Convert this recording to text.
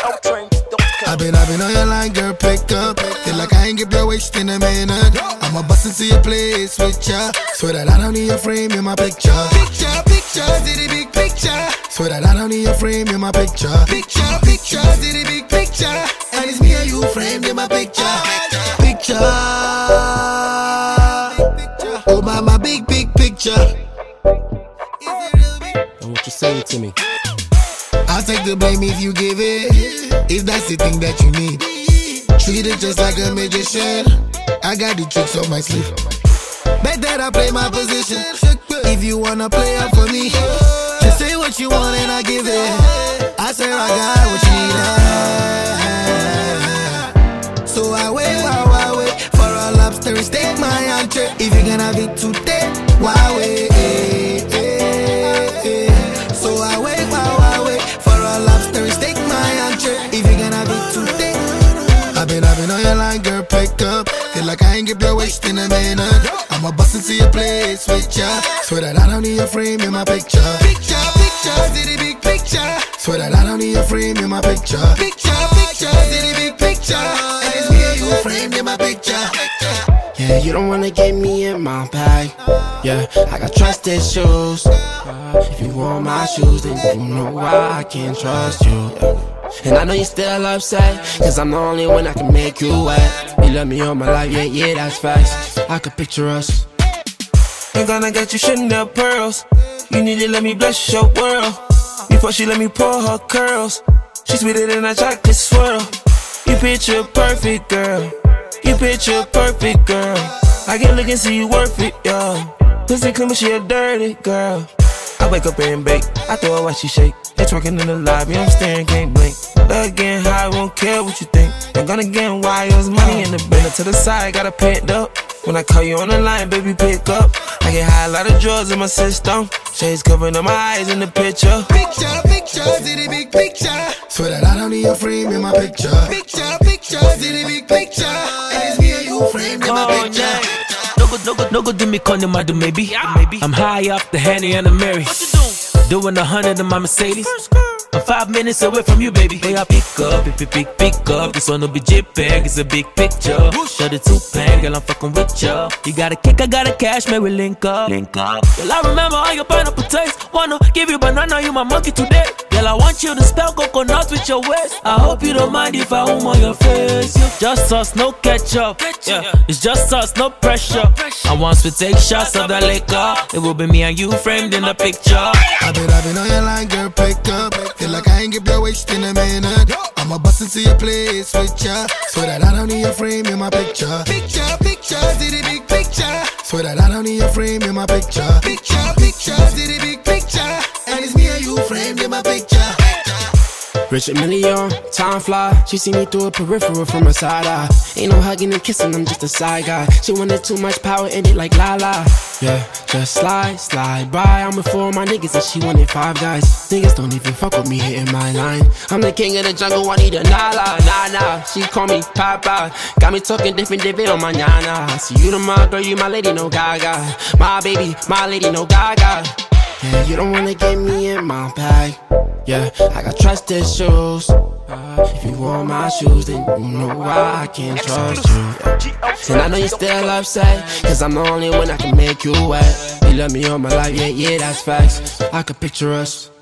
I've been on your line, girl, pick up. Feel like I ain't give your waist in a minute. I'ma bust into your place with ya. Swear that I don't need your frame in my picture. Picture, see the big picture. Swear that I don't need your frame in my picture. Picture, see the big picture. And it's me and you framed in my picture. Picture, oh my big picture. And what you saying to me? I'll take the blame if you give it. If that's the thing that you need. Treat it just like a magician. I got the tricks on my sleeve. Bet that I play my position. If you wanna play up for me, just say what you want and I give it. I say I got what you need. So I wait for a lobster and steak my entree. If you're gonna be today, why wait? So I wait for a lobster and steak my entree. If you're gonna be today, I've been on your line, girl, pick up. Feel like I ain't give your waist in a minute. I'ma bust into your place with ya. Swear that I don't need your frame in my picture. Picture, see the big picture. Swear that I don't need your frame in my picture. Picture, see the big picture. And it's me and you framed in my picture. Yeah, you don't wanna get me in my bag. Yeah, I got trust issues. If you want my shoes, then you know why I can't trust you. Yeah. And I know you still upset, cause I'm the only one that can make you wet. You love me all my life, yeah, that's facts. I could picture us. Ain't gonna get you Chanel pearls. You need to let me bless your world. Before she let me pull her curls. She sweeter than a chocolate swirl. You picture perfect, girl. You picture perfect, girl. I can look and see you worth it, yo. Pussy clean, but she a dirty girl. I wake up and bake, I throw her while she shake. They twerking in the lobby, I'm staring, can't blink. Love getting high, won't care what you think. I'm gonna get wires, money in the bank. To the side, got it picked up. When I call you on the line, baby, pick up. I get high, a lot of drugs in my system. Shades covering up my eyes in the picture. Picture, see the big picture. Swear that I don't need your frame in my picture. Picture, see the big picture. And it's me and you framed in my picture. No good do me calling my do maybe. I'm high off the Henny and the Mary. Doing 100 in my Mercedes. I'm 5 minutes away from you, baby. Hey, I pick up. This one will be JPEG, it's a big picture. Shut it 2-pan, girl, I'm fucking with ya. You got a kick, I got a cash, may we link up. Girl, I remember all your pineapple taste. Wanna give you banana, you my monkey today. Girl, I want you to spell coconut with your waist. I hope you don't mind if I home on your face. Yeah. Just us, no ketchup. Yeah, it's just us, no pressure. And once we take shots of that liquor, it will be me and you framed in the picture. I've been on your line, girl, pick up. Feel like I ain't give your waist in a minute. I'ma bust into your place with ya. Swear that I don't need your frame in my picture. Picture, see the big picture. Swear that I don't need your frame in my picture. Picture, see the big picture. And it's me and you framed in my picture. Richard Million, time fly. She see me through a peripheral from her side eye. Ain't no hugging and kissing, I'm just a side guy. She wanted too much power in it like la. Yeah, just slide by. I'm with 4 of my niggas and she wanted 5 guys. Niggas don't even fuck with me hitting my line. I'm the king of the jungle, I need a nah. She call me Papa. Got me talking different on my nyana. See you tomorrow, girl, you my lady, no gaga. My baby, my lady, no gaga. Yeah, you don't wanna get me in my bag. Yeah, I got trust issues. If you want my shoes, then you know why I can't trust you. And I know you still upset, cause I'm the only one that can make you wet. You love me all my life, yeah, that's facts. I could picture us.